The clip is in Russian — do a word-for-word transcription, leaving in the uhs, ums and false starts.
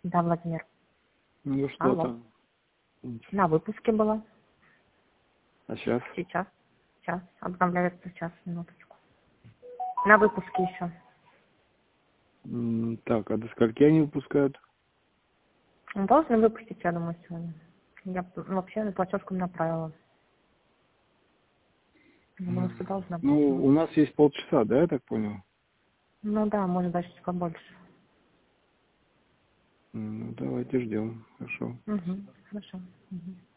Да, Владимир. Ну что Алло. там? На выпуске была. А сейчас? Сейчас. Сейчас. Обновляется сейчас, минуточку. На выпуске еще. М, Так, а до скольки они выпускают? Он должен выпустить, я думаю, сегодня. Я п- вообще на платежку направила. Я думаю, что должна быть. Ну, у нас есть полчаса, да, я так понял? Ну да, может даже чуть побольше. М, Ну, давайте ждем. Хорошо. Угу. Хорошо. Угу.